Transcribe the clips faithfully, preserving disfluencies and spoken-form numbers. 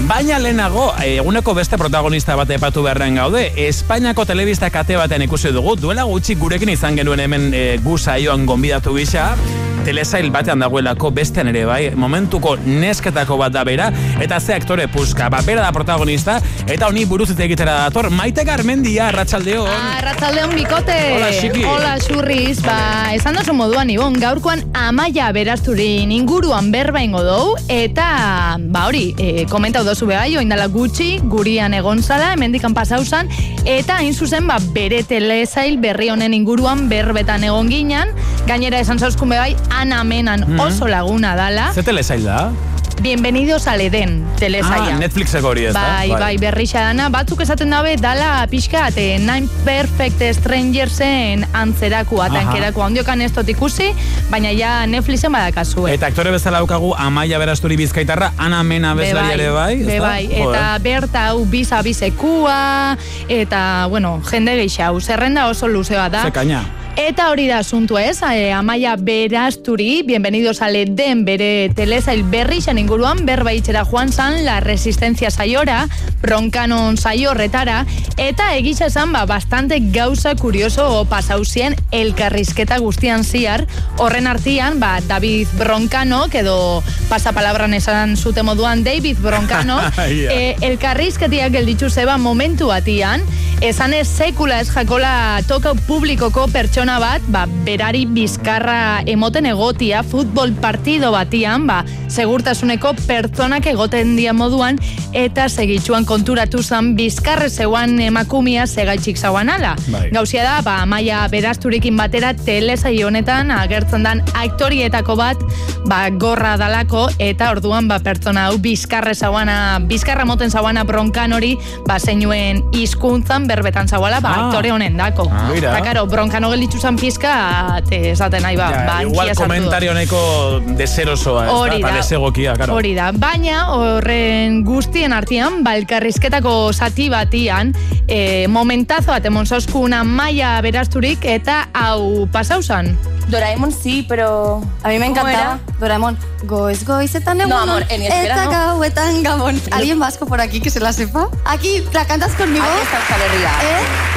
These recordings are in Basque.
Baina lehenago, eguneko beste protagonista bat epatu beharren gaude, Espainiako telebista kate batean ikusi dugu, duela gutxi gurekin izan genuen hemen e, gu saioan gonbidatu gisa, telesail batean dagoelako bestean ere bai, momentuko nesketako bat da bera, eta ze aktore puska, ba, bera da protagonista, eta honi buruz egitera dator, Maite Garmendia, arratsaldeon. Arratsaldeon bikote. Hola, xiki. Hola, xurriz, ba, esan dozu moduan, Ibon, gaurkoan Amaia Berasturiren inguruan berba ingo dugu, eta, ba, hori, e, komentau dozu behai, oindala gutxi, gurian egon zala, hemendikan pasauzan, eta hain zuzen, ba, bere telesail berri honen inguruan berbetan egon ginen, gainera esan zauzkun behai, Ana Menan oso laguna dala. Ze telesail da? Bienvenidos al Eden, telesaila. Ah, Netflixeko hori ez da? Bai, bai, bai berrixa dana. Batzuk esaten dabe, dala pixka, ate, Nine Perfect Strangersen antzerakua, tankerakua. Ondiokan ez tot ikusi, baina ja Netflixen badakazue. Eta aktore bezala daukagu Amaia Berasturi bizkaitarra, Ana Mena bezlari ere bai? Be bai, eta berta hau biza bizekua, eta, bueno, jende geixau. Zerrenda oso luzea da. Zekaina. Eta hori da asuntu ez, eh, Amaia Berasturi, bienvenidos al Eden, bere telesail berrixan inguruan, berba itxera joan zan, la resistencia saiora, bronkanon saio horretara, eta egisa esan, ba, bastante gauza kurioso pasauzien elkarrizketa guztian ziar, horren artian, ba, David Broncano, edo pasapalabran esan zute moduan, David Broncano, yeah. eh, elkarrizketiak gelditzu zeba momentu batian, esan ez sekula ez jakola toka publikoko pertsona bat, ba, berari bizkarra emoten egotia futbol partido batian, ba, segurtasuneko pertsonak egoten dia moduan, eta segitxuan konturatu zan bizkarre zeuan emakumia segaitxik zauan ala. Bai. Gauzia da, ba, Amaia Berasturikin batera telesai honetan agertzen dan aktorietako bat, ba, gorra dalako, eta orduan, ba, pertsona hau bizkarre zauana, bizkarra moten zauana bronkan hori, ba, zeinuen hizkuntzan berbetan zauala, ba, ah. aktore honen dako. Ah. Eta, karo, bronkano gelitxuzan pizka, te esaten nahi, ba, ja, ba, igual komentario neko deserosoa, ez da, desegokia, karo. Hori da, baina horren guztien artean, ba, elkarrizketako zati batian, e, momentazo bat emon zauzkuna Amaia Berasturik, eta hau pasauzan. Doraemon sí, pero a mí me encantaba. Doraemon, goiz goizetan egunon, no, amor, en espera, eta no. gauetan gabon. ¿Alguien vasco por aquí que se la sepa? Aquí, ¿la cantas conmigo? Aquí está Euskal Herria. ¿Eh?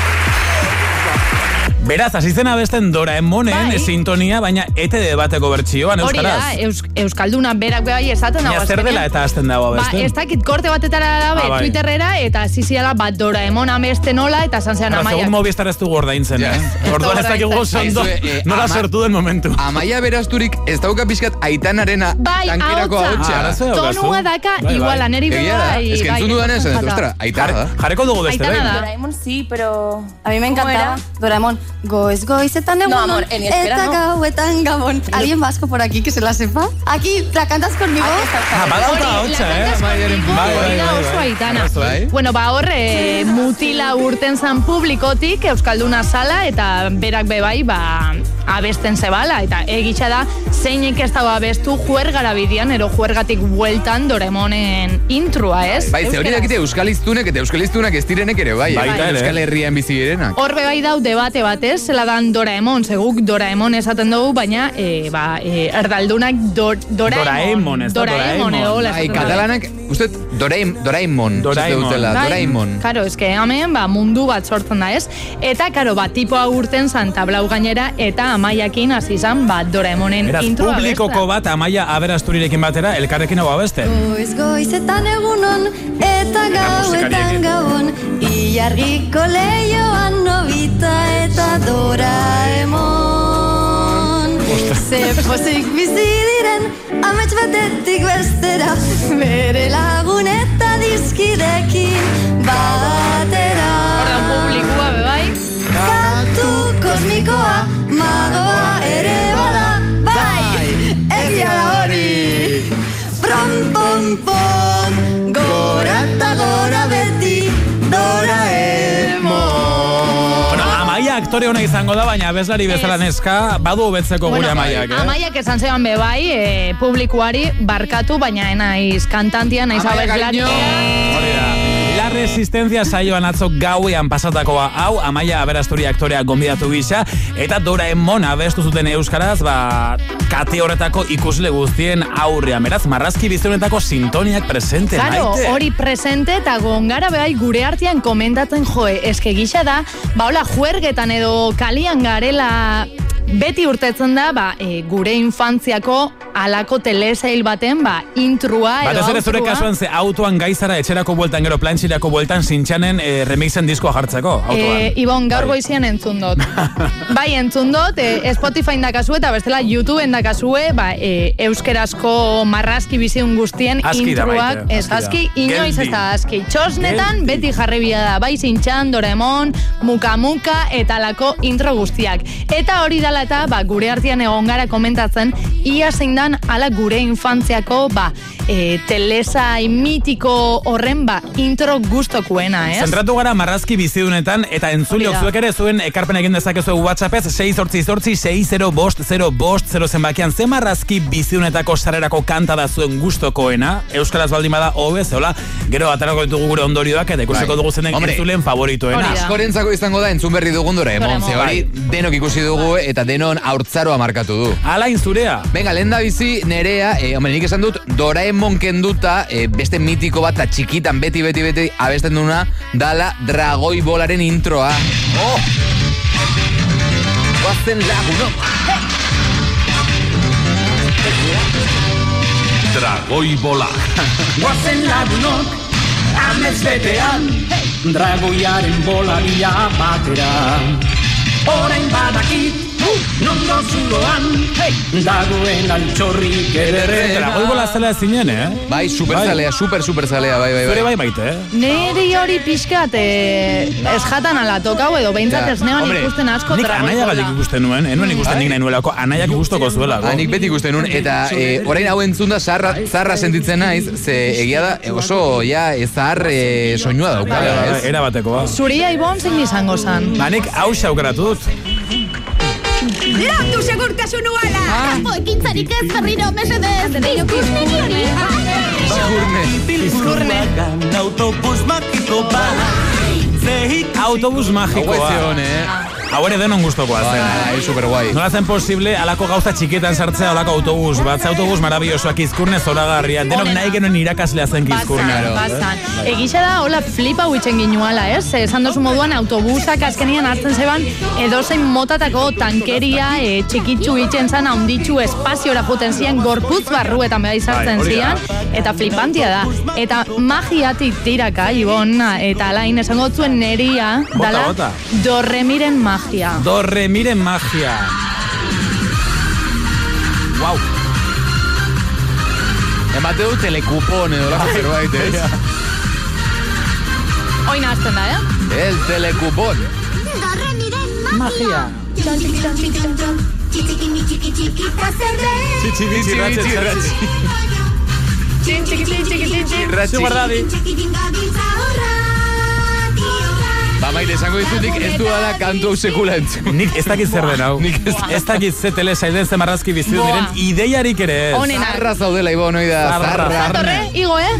Beraz, asitzen abesten Doraemonen bai. Sintonia, baina E T D bateko bertsioan, euskaraz. Hori da, Eus, Euskalduna berak bai esaten dago. Zer dela eta azten dago abesten? Ba, ez dakit korte batetara dabe ah, bai. Twitterrera, eta ziziala bat Doraemon amesten nola, eta zanzean Amaiak. Segun Movistar ez dugu ordaintzen, eh? Orduan ez dakigu ondo, nola sortu den momentu. Amaia Berasturik ez dauka pixkat Aitanarena tankerako hautsa. Tonua daka, igual aneri beba. Ez que entzun dudan ez, ostra, Aitana da. Jareko dugu beste behin. Doraemon sí, pero a mí me encantaba. Doraemon, goiz goizetan egunon, no, amor, en espera, eta no. gauetan gabon. ¿Alguien vasco por aquí que se la sepa? Aquí, ¿la cantas conmigo? Ah, badauka hautsa, eh? Oso Aitana. Bueno, ba horre, mutila urten zan publikotik, Euskalduna sala, eta berak bebai, ba, abesten zebala, eta egitxa da, zeinik ez dago abestu juergara bidean, ero juergatik bueltan Doraemonen intrua, ez? Bai, ze hori dakite Euskal Iztunek, eta Euskal Iztunak ez direnek ere, bai, Euskal Herrian bizi direnak. Hor bebai dau debate batez, zela dan Doraemon, seguk Doraemon esaten dugu, baina, e, ba, e, erdaldunak do, Doraemon. Doraemon, ez da Doraemon. Doraemon, Ai, katalanak, uste, Doraemon, Doraemon, Doraemon. Karo, eske hemen, ba, mundu bat sortzen da, ez? Eta, karo, ba, tipoa urten zan tablau gainera, eta Amaiakin hasi zan, ba, Doraemonen intro abesta. Publikoko bat Amaia Berasturirekin batera, elkarrekin hau abesten. Goiz goizetan egunon, eta gauetan gabon, ilargiko leioan Nobita eta Doraemon. Ze pozik bizi diren, amets batetik bestera, bere lagun eta dizkidekin batera. Horren publikua, bebai? Kantu kosmikoa, magoa ere bada, bai, egia da hori. Prom, pom, pom, gora eta gora beti, Doraemon. Bueno, Amaia aktore hona izango da, baina bezlari bezala neska, badu hobetzeko gure Amaiak, eh? Amaiak esan zeban bebai, e, publikuari barkatu, baina naiz kantantia, naiz abeslaria. Hori da. La Resistencia saioan atzo gauean pasatakoa hau, Amaia Aberasturi aktorea gonbidatu gisa, eta Doraemon abestu zuten euskaraz, ba, kate horretako ikusle guztien aurrean. Beraz, marrazki bizionetako sintoniak presente, claro, maite. Hori presente eta gongara behai gure artean komentatzen joe. Eske gisa da, ba hola juergetan edo kalian garela beti urtetzen da, ba, e, gure infantziako alako telesail baten, ba, intrua edo Batez ere zure outrua. kasuan ze autoan gaizara etxerako bueltan gero plantxirako bueltan zintxanen e, remixen diskoa jartzeko, autoan. E, Ibon, gaur Bai. goizian entzun dut. Bai, entzun dut, e, Spotify dakazue eta bestela YouTube dakazue, ba, e, euskerazko marrazki biziun guztien Aski da intruak, baite, ez aski da. aski, inoiz ez da aski. Txosnetan Geldi. beti jarribia da, bai zintxan, Doraemon, Muka Muka eta lako intro guztiak. Eta hori dala eta, ba, gure artean egon gara komentatzen, ia zein dan ala gure infantziako, ba, e, telesai mitiko horren, ba, intro gustokuena, ez? Zentratu gara marrazki bizidunetan eta entzuliok Hori da. zuek ere zuen ekarpen egin dezakezu WhatsAppez sei zortzi zortzi sei zero bost zero bost zero zenbakian ze marrazki bizidunetako sarerako kanta da zuen gustokoena, euskaraz baldin bada hobe, zehola, gero atarako ditugu gure ondorioak eta ikusiko Bai. dugu zenen Hombre, entzulen favoritoena. hori da. Askorentzako izango da entzun berri dugun Doraemon, Doraemon. ze hori denok ikusi dugu eta denon haurtzaroa markatu du. Alain zurea. Venga, lehen da bizi nerea, eh, hombre, nik esan dut Doraemon kenduta, eh, beste mitiko bat eta txikitan beti beti beti abesten duna dala Dragoi Bolaren introa. Oh! Guazen lagunok! Dragoi bola. Guazen lagunok, amez betean, dragoiaren bolaria batera. Orain badakit, nondo zuloan, dagoen altxorrik ederrera. Dragoi bola zela zinen, eh? Bai, superzalea, super superzalea, bai, bai, Zure bai. bai baite, eh? Neri hori pixkat eh, ez jatan ala tokau edo behintzat Ja. ez neban Hombre, ikusten asko Nik Dragoi anaia Bola. gatik ikusten nuen, enuen ikusten nik nahi nuelako, anaiak gustoko zuelako. Ah, nik beti ikusten nun, eta eh, orain hau entzun da zarra, zarra sentitzen naiz, ze egia da, eh, oso ja ezar eh, soinua daukala, ez? Era batekoa. Zuria Ibon zein izango zan? Ba, nik hausa aukeratu dut. Landu segurtasun uala! Kanpo ekintzarik ez jarriro, mesedez. Ikusneri hori. Bizkurne. Autobus makiko bat. Autobus Hau magikoa. ez zeon, eh? Hau ere denon gustokoa zen. Bai, super guai. Nola zen posible, alako gauza txikietan sartzea alako autobus bat, ze autobus marabillosoak Izkurne zoragarria, denok Onena. nahi genuen irakaslea zen Izkurne. Bazan, bazan. Egisa da, hola, flipa huitzen ginuala, ez? Esan dozu moduan, autobusak azkenian hartzen zeban, edozein motatako tankeria, e, txikitsu itzen zan, haunditxu espaziora juten zian, gorputz barruetan beha izartzen Bai, hori da. zian, eta flipantia da. Eta magiatik tiraka, Ibon, eta alain esango zuen neria, Bota, dala, bota. dorremiren magia. Dorre, miren magia. Wow. Emate du telekupon edo lako zerbait, ez? Oin hasten da, eh? El telekupon. Dorre miren Magia. Txiki mi txiki txiki zerden. Txitsi, bitxi, ratxe, ratxe. Txin, txiki, txiki, txiki, txiki. Irratxi. Guardadi. Txiki dingabiltza horra. Ba, maite, esango dizutik ez du dala kantu hau sekula entzun. Nik ez dakit zer den hau. Nik ez Ez dakit ze telesaiden ze marrazki bizitu Buah. diren ideiarik ere ez. Onena. Zarra zaudela, Ibon, hoi da, Zarra, zarra. zarra. Torre, igo, eh?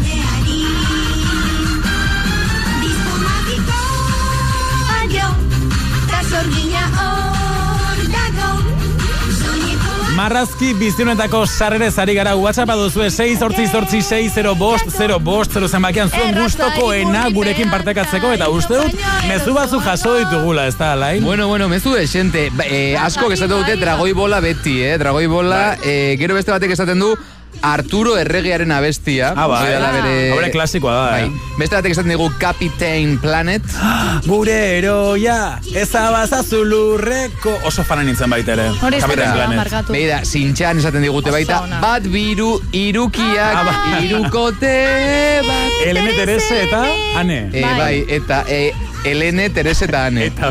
Disco magiko. Aio. Ta sorgina hor dago. Soñeko Marrazki bizionetako sarrerez ari gara WhatsApp aduzue sei zortzi zortzi sei zero bost zero bost zero zenbakian zuen gustokoena gurekin partekatzeko eta uste dut mezu batzu jaso ditugula, ez da, Alain? Bueno, bueno, mezu de xente. Ba, eh, asko esatu dute Dragoi Bola beti, eh? Dragoi Bola, eh, gero beste batek esaten du Arturo Erregearen abestia. Ah, bai. Hori dela bere... Hau ere klasikoa da, Bai. eh? Beste batek esaten digu Captain Planet. Gure eroia, ezabazazu lurreko... Oso fana nintzen baita ere. Hori ez Captain da, Planet. markatu. Beida, zintxan esaten digute baita. Oso ona. Bat biru irukiak, Ah, bai. irukote bat. Elene Terese eta Ane. Eh, Bai. bai, eta eh, Elene, Terese eta Ane. Eta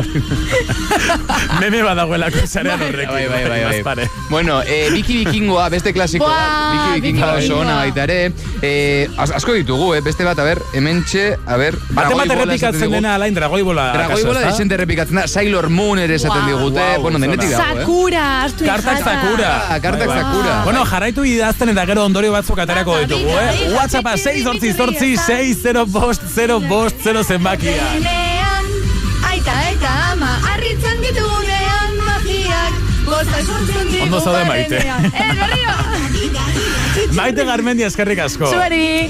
meme badagoelako zarean horrekin. Bai, bai, bai, bai. Bazpare. Bueno, eh, Biki Bikingoa, beste klasikoa. Buah, Biki vikinga oso ona baita ere. Eh, asko ditugu, eh? Beste bat, a ber, hementxe, a ber... Bate bat errepikatzen dena, alain, dragoibola. Dragoibola desente errepikatzen da, Sailor Moon ere esaten digute, bueno, denetik dago, eh? Sakura, astu Kartak Sakura. Kartak Sakura. Bueno, jarraitu idazten eta gero ondorio batzuk aterako ditugu, eh? WhatsAppa sei zortzi zortzi sei zero bost zero bost zero zenbakia. Aita eta ama, arritzen ditugunean magiak, goza esuntzen ditugu. Ondo zaude Maite. Eh, berriro. Maite Garmendia, eskerrik asko. Zueri.